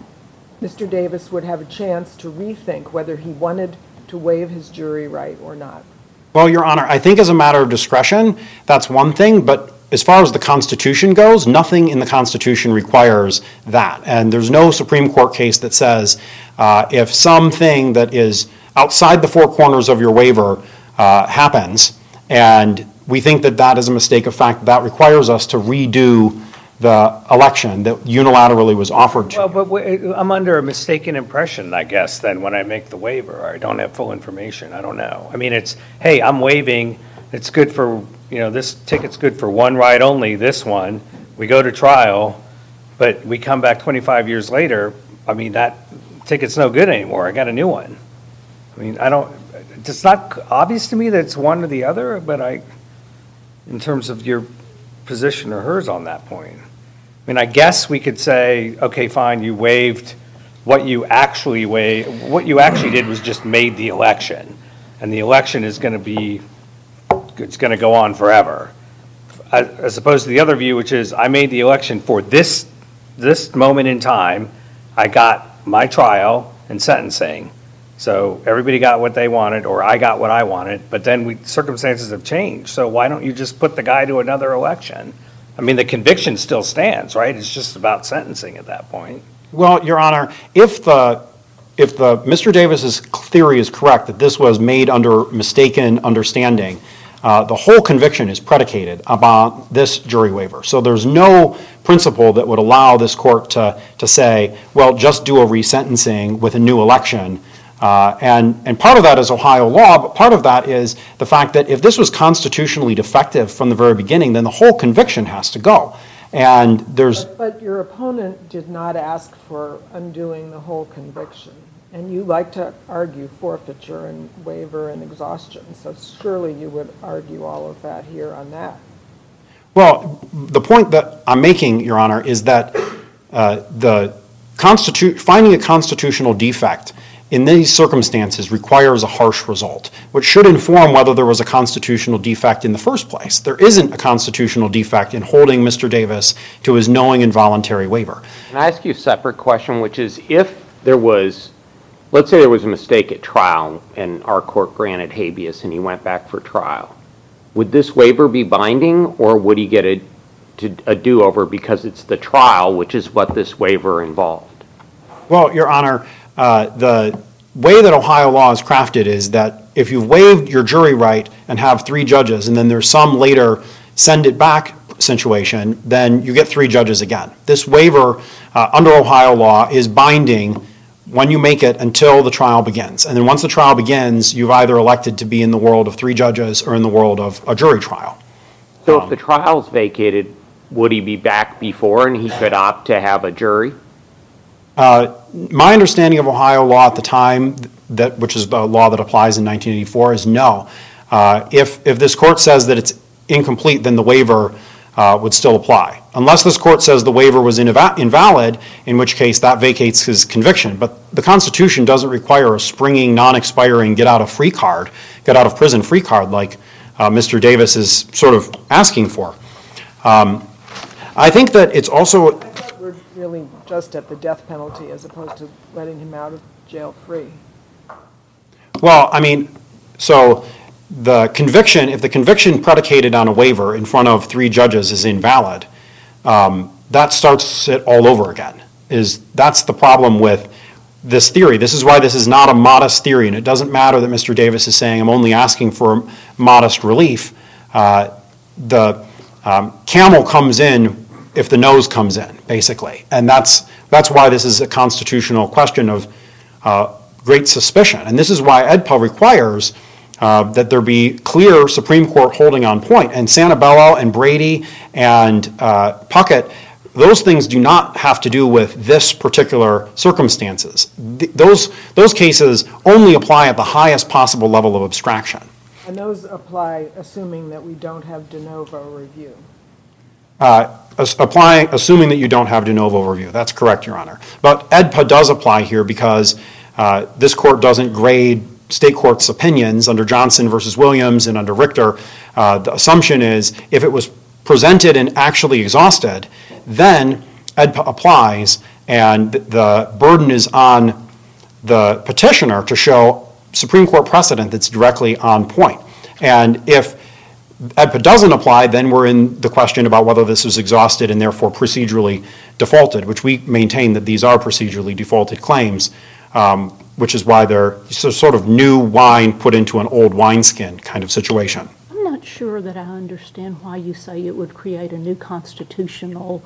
Mister Davis would have a chance to rethink whether he wanted to waive his jury right or not. Well, Your Honor, I think as a matter of discretion, that's one thing, but as far as the Constitution goes, nothing in the Constitution requires that. And there's no Supreme Court case that says uh, if something that is outside the four corners of your waiver uh, happens, and we think that that is a mistake of fact, that requires us to redo the election that unilaterally was offered to. Well, but w- I'm under a mistaken impression, I guess, then when I make the waiver. I don't have full information. I don't know. I mean, it's, hey, I'm waiving. It's good for, you know, this ticket's good for one ride only, this one. We go to trial, but we come back twenty-five years later. I mean, that ticket's no good anymore. I got a new one. I mean, I don't, it's not obvious to me that it's one or the other, but I, in terms of your position or hers on that point. I mean, I guess we could say, okay, fine, you waived what you actually waived. What you actually did was just made the election, and the election is going to be, it's going to go on forever. As, as opposed to the other view, which is I made the election for this this moment in time. I got my trial and sentencing, so everybody got what they wanted, or I got what I wanted. But then we, circumstances have changed. So why don't you just put the guy to another election? I mean, the conviction still stands, right? It's just about sentencing at that point. Well, Your Honor, if the if the Mister Davis's theory is correct that this was made under mistaken understanding, uh, the whole conviction is predicated about this jury waiver. So there's no principle that would allow this court to to say, well, just do a resentencing with a new election. Uh, and, and part of that is Ohio law, but part of that is the fact that if this was constitutionally defective from the very beginning, then the whole conviction has to go. And there's... But, but your opponent did not ask for undoing the whole conviction. And you like to argue forfeiture and waiver and exhaustion. So surely you would argue all of that here on that. Well, the point that I'm making, Your Honor, is that uh, the constitu- finding a constitutional defect in these circumstances requires a harsh result, which should inform whether there was a constitutional defect in the first place. There isn't a constitutional defect in holding Mister Davis to his knowing and voluntary waiver. Can I ask you a separate question, which is if there was let's say there was a mistake at trial and our court granted habeas and he went back for trial. Would this waiver be binding, or would he get a, to, a do-over because it's the trial, which is what this waiver involved? Well, Your Honor, uh, the way that Ohio law is crafted is that if you've waived your jury right and have three judges, and then there's some later send it back situation, then you get three judges again. This waiver uh, under Ohio law is binding when you make it until the trial begins. And then once the trial begins, you've either elected to be in the world of three judges or in the world of a jury trial. So Um, if the trial's vacated, would he be back before and he could opt to have a jury? Uh, my understanding of Ohio law at the time, that which is the law that applies in nineteen eighty-four, is no. Uh, if, if this court says that it's incomplete, then the waiver uh, would still apply. Unless this court says the waiver was inva- invalid, in which case that vacates his conviction. But the Constitution doesn't require a springing, non-expiring, get-out-of-free card, get-out-of-prison-free card like uh, Mister Davis is sort of asking for. Um, I think that it's also... I thought we're really just at the death penalty as opposed to letting him out of jail free. Well, I mean, so the conviction, if the conviction predicated on a waiver in front of three judges is invalid, um, that starts it all over again. Is that's the problem with this theory. This is why this is not a modest theory, and it doesn't matter that Mister Davis is saying I'm only asking for modest relief. Uh, the um, camel comes in if the nose comes in, basically, and that's that's why this is a constitutional question of uh, great suspicion, and this is why E D P A requires uh, that there be clear Supreme Court holding on point. And Santabello and Brady and uh, Puckett, those things do not have to do with this particular circumstances. Th- those those cases only apply at the highest possible level of abstraction. And those apply assuming that we don't have de novo review. Uh, as- applying, assuming that you don't have de novo review. That's correct, Your Honor. But E D P A does apply here because uh, this court doesn't grade state courts' opinions under Johnson versus Williams and under Richter. Uh, the assumption is if it was presented and actually exhausted, then E D P A applies, and the burden is on the petitioner to show Supreme Court precedent that's directly on point. And if E D P A doesn't apply, then we're in the question about whether this is exhausted and therefore procedurally defaulted, which we maintain that these are procedurally defaulted claims, um, which is why they're sort of new wine put into an old wineskin kind of situation. I'm not sure that I understand why you say it would create a new constitutional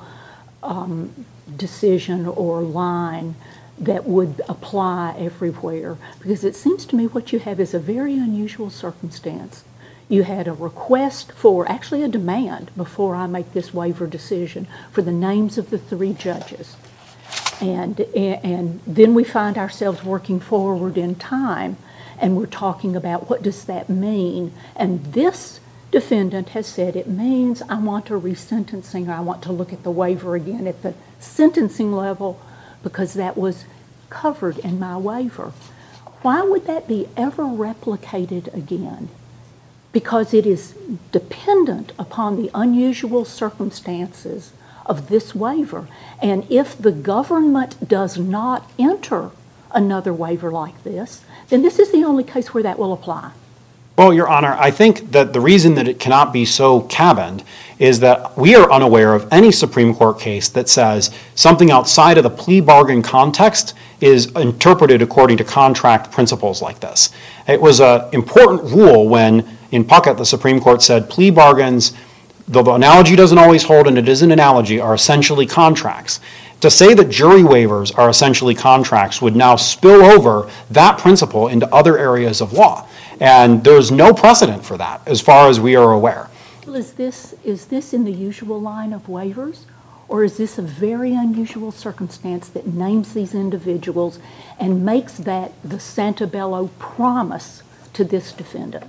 um, decision or line that would apply everywhere, because it seems to me what you have is a very unusual circumstance. You had a request for, actually a demand, before I make this waiver decision, for the names of the three judges. And, and then we find ourselves working forward in time, and we're talking about what does that mean. And this defendant has said it means I want a resentencing, or I want to look at the waiver again at the sentencing level because that was covered in my waiver. Why would that be ever replicated again? Because it is dependent upon the unusual circumstances of this waiver. And if the government does not enter another waiver like this, then this is the only case where that will apply. Well, Your Honor, I think that the reason that it cannot be so cabined is that we are unaware of any Supreme Court case that says something outside of the plea bargain context is interpreted according to contract principles like this. It was an important rule when, in Puckett, the Supreme Court said plea bargains, though the analogy doesn't always hold and it is an analogy, are essentially contracts. To say that jury waivers are essentially contracts would now spill over that principle into other areas of law. And there's no precedent for that as far as we are aware. Well, is this, is this in the usual line of waivers? Or is this a very unusual circumstance that names these individuals and makes that the Santabello promise to this defendant?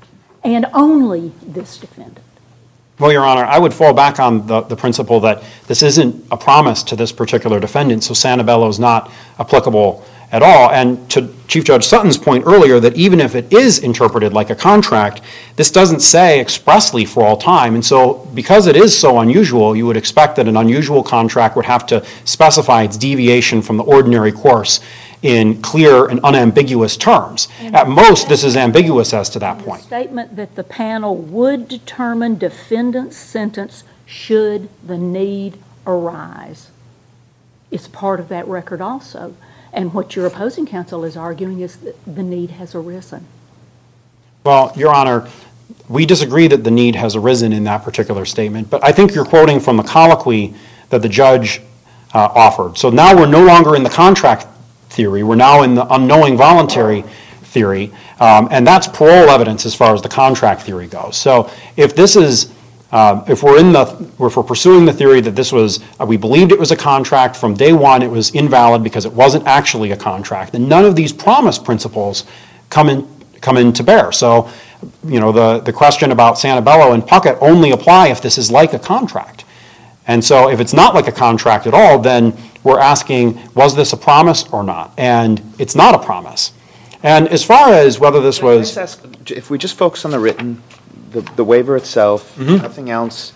And only this defendant? Well, Your Honor, I would fall back on the, the principle that this isn't a promise to this particular defendant, so Santabello is not applicable at all. And to Chief Judge Sutton's point earlier, that even if it is interpreted like a contract, this doesn't say expressly for all time. And so because it is so unusual, you would expect that an unusual contract would have to specify its deviation from the ordinary course in clear and unambiguous terms. At most, this is ambiguous as to that The point. statement that the panel would determine defendant's sentence should the need arise is part of that record also. And what your opposing counsel is arguing is that the need has arisen. Well, Your Honor, we disagree that the need has arisen in that particular statement, but I think you're quoting from the colloquy that the judge uh, offered. So now we're no longer in the contract theory, we're now in the unknowing voluntary theory, um, and that's parole evidence as far as the contract theory goes. So if this is, uh, if we're in the, if we're pursuing the theory that this was, uh, we believed it was a contract from day one, it was invalid because it wasn't actually a contract, then none of these promise principles come in, come into bear. So, you know, the, the question about Santabello and Puckett only apply if this is like a contract. And so if it's not like a contract at all, then we're asking, was this a promise or not? And it's not a promise. And as far as whether this Can I was... just ask, if we just focus on the written, the, the waiver itself, nothing else,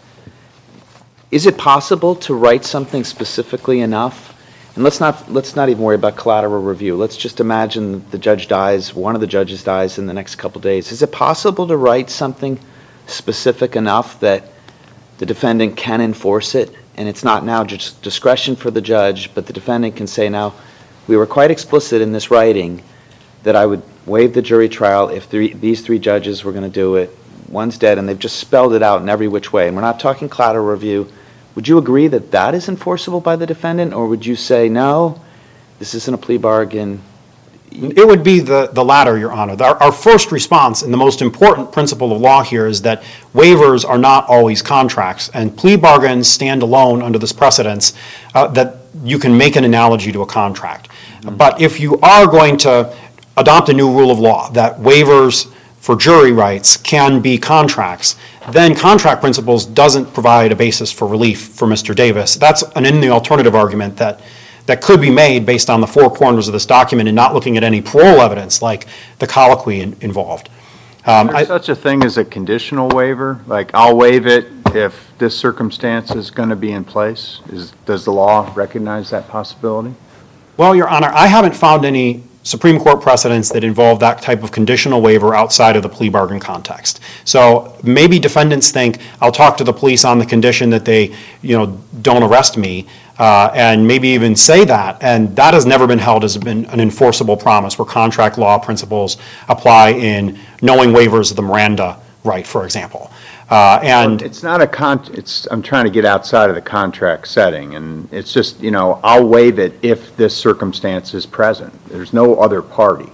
is it possible to write something specifically enough? And let's not, let's not even worry about collateral review. Let's just imagine the judge dies, one of the judges dies in the next couple days. Is it possible to write something specific enough that the defendant can enforce it, and it's not now just discretion for the judge, but the defendant can say, now, we were quite explicit in this writing that I would waive the jury trial if three, these three judges were going to do it. One's dead, and they've just spelled it out in every which way. And we're not talking collateral review. Would you agree that that is enforceable by the defendant, or would you say, no, this isn't a plea bargain? It would be the, the latter, Your Honor. Our, our first response, and the most important principle of law here, is that waivers are not always contracts, and plea bargains stand alone under this precedence uh, that you can make an analogy to a contract. Mm-hmm. But if you are going to adopt a new rule of law, that waivers for jury rights can be contracts, then contract principles doesn't provide a basis for relief for Mister Davis. That's an in the alternative argument that that could be made based on the four corners of this document and not looking at any parole evidence like the colloquy in, involved. Um, Is there I, such a thing as a conditional waiver? Like, I'll waive it if this circumstance is going to be in place? Is, does the law recognize that possibility? Well, Your Honor, I haven't found any Supreme Court precedents that involve that type of conditional waiver outside of the plea bargain context. So maybe defendants think, I'll talk to the police on the condition that they, you know, don't arrest me. Uh, and maybe even say that, and that has never been held as been an enforceable promise where contract law principles apply in knowing waivers of the Miranda right, for example. Uh, and it's not a con. It's I'm trying to get outside of the contract setting, and it's just, you know, I'll waive it if this circumstance is present. There's no other party,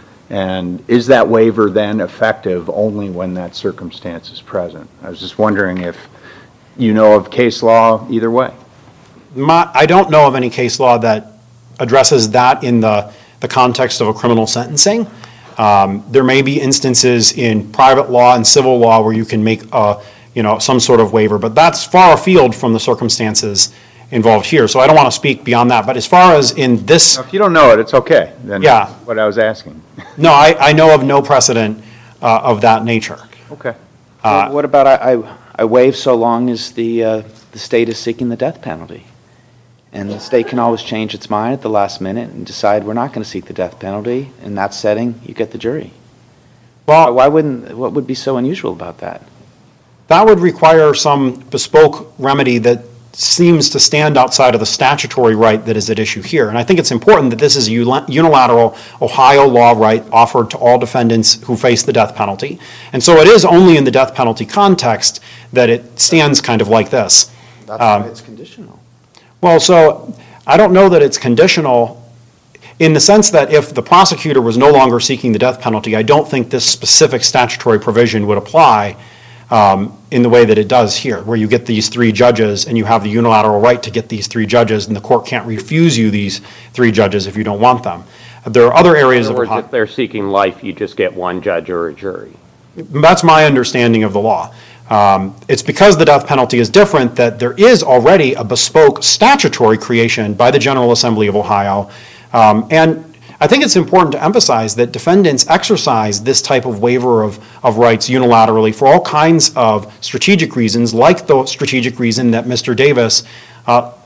and is that waiver then effective only when that circumstance is present? I was just wondering if you know of case law either way. My, I don't know of any case law that addresses that in the, the context of a criminal sentencing. Um, there may be instances in private law and civil law where you can make a, you know, some sort of waiver, but that's far afield from the circumstances involved here. So I don't want to speak beyond that. But as far as in this... Now, if you don't know it, it's okay. Then yeah. That's what I was asking. No, I, I know of no precedent uh, of that nature. Okay. Uh, well, what about I, I, I waive so long as the, uh, the state is seeking the death penalty? And the state can always change its mind at the last minute and decide we're not going to seek the death penalty. In that setting, you get the jury. Well, why wouldn't? What would be so unusual about that? That would require some bespoke remedy that seems to stand outside of the statutory right that is at issue here. And I think it's important that this is a unilateral Ohio law right offered to all defendants who face the death penalty. And so it is only in the death penalty context that it stands kind of like this. That's um, why it's conditional. Well, so I don't know that it's conditional in the sense that if the prosecutor was no longer seeking the death penalty, I don't think this specific statutory provision would apply um, in the way that it does here, where you get these three judges and you have the unilateral right to get these three judges, and the court can't refuse you these three judges if you don't want them. There are other areas of... In other of... words, if they're seeking life, you just get one judge or a jury. That's my understanding of the law. Um, it's because the death penalty is different that there is already a bespoke statutory creation by the General Assembly of Ohio. Um, and I think it's important to emphasize that defendants exercise this type of waiver of, of rights unilaterally for all kinds of strategic reasons, like the strategic reason that Mister Davis uh,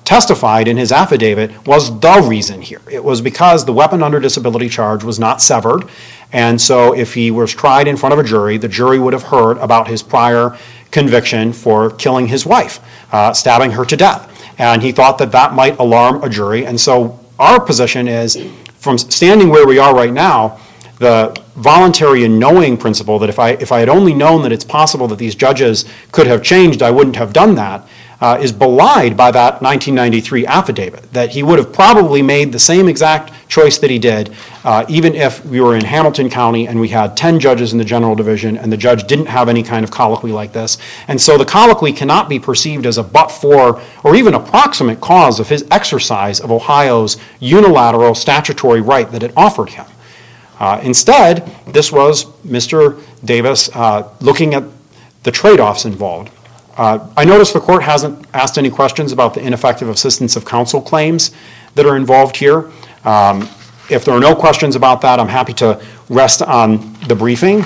testified in his affidavit was the reason here. It was because the weapon under disability charge was not severed, and so if he was tried in front of a jury, the jury would have heard about his prior conviction for killing his wife, uh, stabbing her to death. And he thought that that might alarm a jury. And so our position is, from standing where we are right now, the voluntary and knowing principle that if I, if I had only known that it's possible that these judges could have changed, I wouldn't have done that, uh, is belied by that nineteen ninety-three affidavit, that he would have probably made the same exact choice that he did, uh, even if we were in Hamilton County and we had ten judges in the general division and the judge didn't have any kind of colloquy like this. And so the colloquy cannot be perceived as a but-for or even approximate cause of his exercise of Ohio's unilateral statutory right that it offered him. Uh, instead, this was Mister Davis uh, looking at the trade-offs involved. Uh, I notice the court hasn't asked any questions about the ineffective assistance of counsel claims that are involved here. Um, if there are no questions about that, I'm happy to rest on the briefing,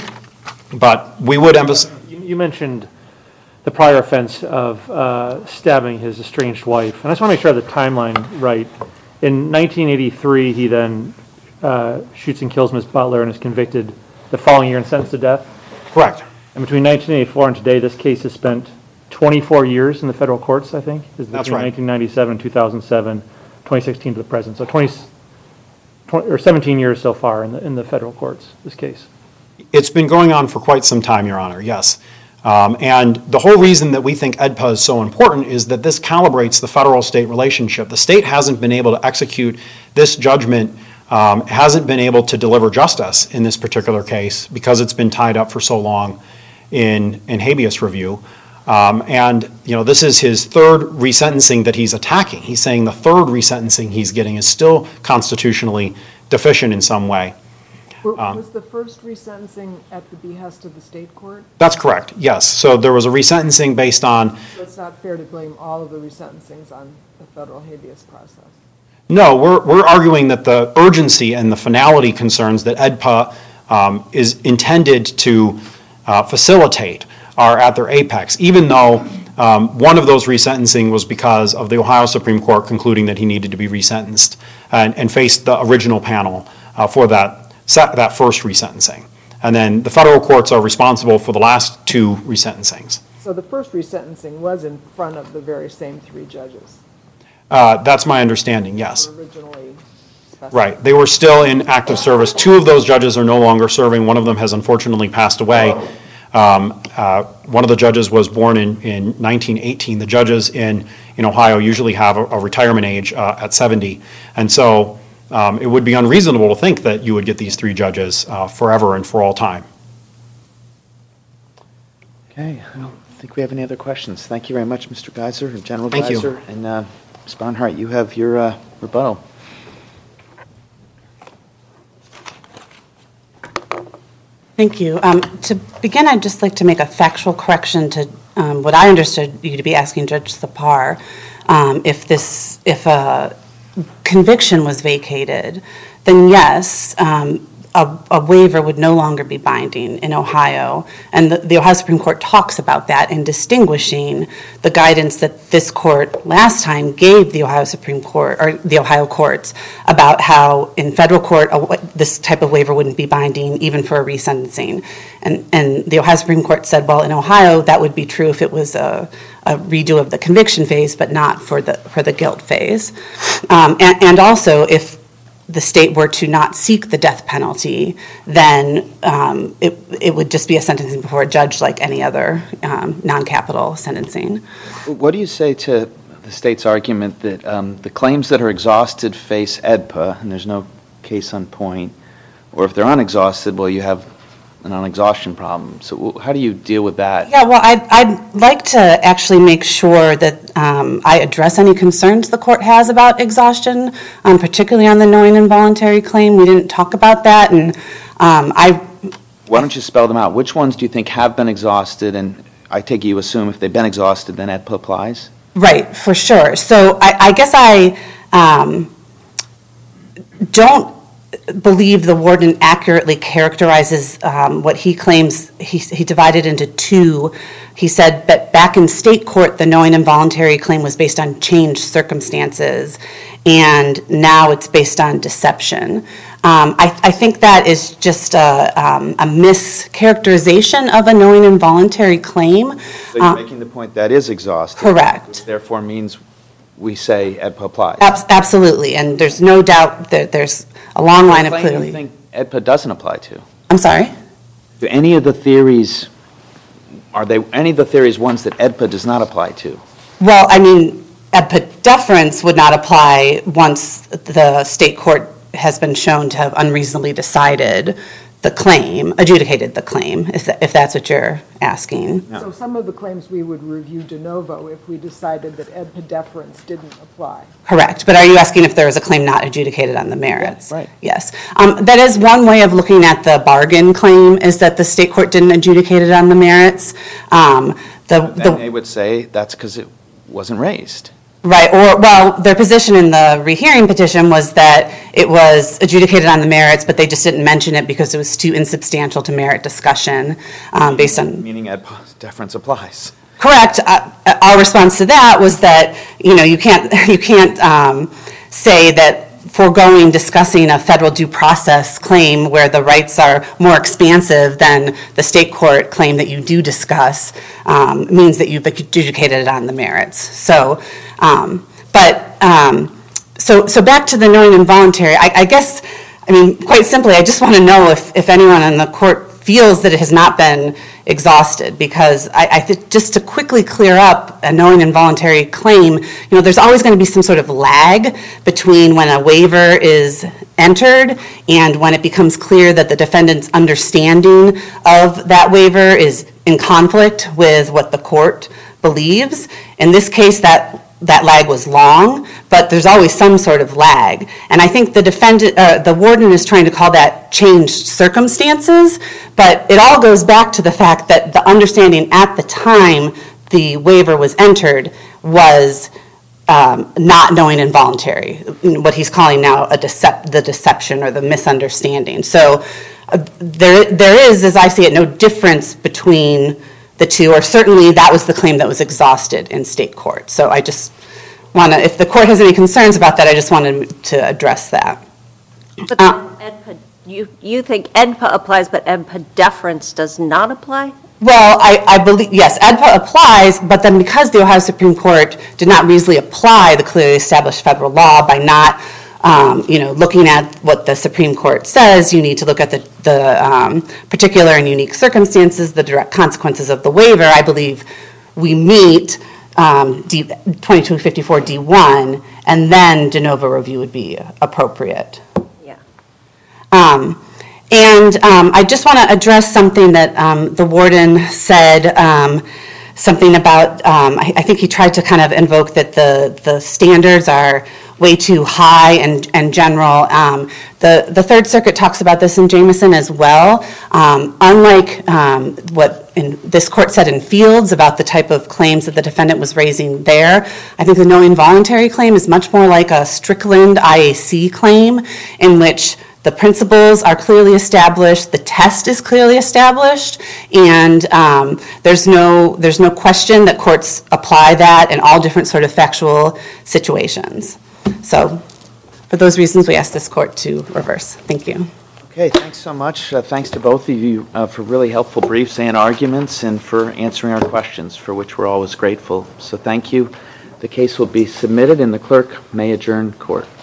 but we would emphasize... You, you mentioned the prior offense of uh, stabbing his estranged wife, and I just want to make sure I have the timeline right. In nineteen eighty-three, he then uh, shoots and kills Miz Butler and is convicted the following year and sentenced to death? Correct. And between nineteen eighty-four and today, this case has spent twenty-four years in the federal courts, I think. Is That's between right. nineteen ninety-seven, two thousand seven, twenty sixteen to the present. So twenty, twenty or seventeen years so far in the, in the federal courts, this case. It's been going on for quite some time, Your Honor, yes. Um, and the whole reason that we think E D P A is so important is that this calibrates the federal-state relationship. The state hasn't been able to execute this judgment, um, hasn't been able to deliver justice in this particular case because it's been tied up for so long in, in habeas review. Um, and, you know, this is his third resentencing that he's attacking. He's saying the third resentencing he's getting is still constitutionally deficient in some way. Were- Um, Was the first resentencing at the behest of the state court? That's correct, yes. So there was a resentencing based on, So it's not fair to blame all of the resentencings on the federal habeas process? no, we're, we're arguing that the urgency and the finality concerns that E D P A um, is intended to uh, facilitate are at their apex, even though um, one of those resentencing was because of the Ohio Supreme Court concluding that he needed to be resentenced and, and faced the original panel uh, for that, set, that first resentencing. And then the federal courts are responsible for the last two resentencings. So the first resentencing was in front of the very same three judges? Uh, that's my understanding, yes. Originally specified. Right. They were still in active service. Two of those judges are no longer serving. One of them has unfortunately passed away. Um, uh, one of the judges was born in, in nineteen eighteen. The judges in, in Ohio usually have a, a retirement age uh, at seventy. And so um, it would be unreasonable to think that you would get these three judges uh, forever and for all time. Okay, I don't think we have any other questions. Thank you very much, Mister Geiser, General Thank you. Geiser. And uh, Miz Barnhart, you have your uh, rebuttal. Thank you. Um, To begin, I'd just like to make a factual correction to um, what I understood you to be asking Judge Sapar. Um, If this, if a conviction was vacated, then yes, um, a a waiver would no longer be binding in Ohio. And the- the Ohio Supreme Court talks about that in distinguishing the guidance that this court last time gave the Ohio Supreme Court, or the Ohio courts, about how in federal court, a wa- this type of waiver wouldn't be binding even for a resentencing. And, and the Ohio Supreme Court said, well, in Ohio, that would be true if it was a, a redo of the conviction phase, but not for the, for the guilt phase. Um, and, and also, if the state were to not seek the death penalty, then um, it, it would just be a sentencing before a judge like any other um, non-capital sentencing. What do you say to the state's argument that um, the claims that are exhausted face E D P A, and there's no case on point, or if they're unexhausted, well, you have an unexhaustion problem. So how do you deal with that? Yeah, well, I'd, I'd like to actually make sure that um, I address any concerns the court has about exhaustion, um, particularly on the knowing involuntary claim. We didn't talk about that, and um, I... Why don't you spell them out? Which ones do you think have been exhausted, and I take it you assume if they've been exhausted, then E D P A applies? Right, for sure. So I, I guess I um, don't believe the warden accurately characterizes um, what he claims he, he divided into two. He said that back in state court, the knowing involuntary claim was based on changed circumstances, and now it's based on deception. Um, I, I think that is just a, um, a mischaracterization of a knowing involuntary claim. So you're Uh, making the point that is exhausted. Correct. Which therefore means we say E D P A applies. abs- Absolutely, and there's no doubt that there's a long line of What claim do clearly. you think E D P A doesn't apply to? I'm sorry? Do any of the theories, are they, any of the theories ones that E D P A does not apply to? Well, I mean, epidefference would not apply once the state court has been shown to have unreasonably decided the claim, adjudicated the claim, if, tha- if that's what you're asking. So some of the claims we would review de novo if we decided that E D P A deference didn't apply. Correct, but are you asking if there is a claim not adjudicated on the merits? Yeah, right. Yes. Um, that is one way of looking at the bargain claim, is that the state court didn't adjudicate it on the merits. Um, the, Then the, they would say that's because it wasn't raised. Right, or, well, their position in the rehearing petition was that it was adjudicated on the merits, but they just didn't mention it because it was too insubstantial to merit discussion, um, based on... Meaning E D P A deference applies. Correct. Uh, Our response to that was that, you know, you can't, you can't um, say that foregoing discussing a federal due process claim where the rights are more expansive than the state court claim that you do discuss um, means that you've adjudicated it on the merits. So, um, but, um, so, so back to the knowing involuntary, I, I guess, I mean, quite simply, I just want to know if, if anyone in the court feels that it has not been exhausted, because I, I think just to quickly clear up a knowing involuntary claim, you know, there's always going to be some sort of lag between when a waiver is entered and when it becomes clear that the defendant's understanding of that waiver is in conflict with what the court believes. In this case, that that lag was long, but there's always some sort of lag. And I think the defendant, uh, the warden is trying to call that changed circumstances, but it all goes back to the fact that the understanding at the time the waiver was entered was um, not knowing involuntary, what he's calling now a decep- the deception or the misunderstanding. So uh, there, there is, as I see it, no difference between the two, or certainly that was the claim that was exhausted in state court. So I just want to, if the court has any concerns about that, I just wanted to address that. But then E D P A, you, you think E D P A applies, but E D P A deference does not apply? Well, I, I believe, yes, E D P A applies, but then because the Ohio Supreme Court did not reasonably apply the clearly established federal law by not, um, you know, looking at what the Supreme Court says, you need to look at the, the um, particular and unique circumstances, the direct consequences of the waiver. I believe we meet um, D, twenty-two fifty-four D one, and then de novo review would be appropriate. Yeah. Um, and um, I just want to address something that um, the warden said, um, something about, um, I, I think he tried to kind of invoke that the, the standards are way too high and, and general. Um, the, the Third Circuit talks about this in Jameson as well. Um, unlike um, what in, this court said in Fields about the type of claims that the defendant was raising there, I think the knowing voluntary claim is much more like a Strickland I A C claim, in which the principles are clearly established, the test is clearly established, and um, there's no there's no question that courts apply that in all different sort of factual situations. So, for those reasons, we ask this court to reverse. Thank you. Okay, thanks so much. Uh, thanks to both of you uh, for really helpful briefs and arguments, and for answering our questions, for which we're always grateful. So thank you. The case will be submitted, and the clerk may adjourn court.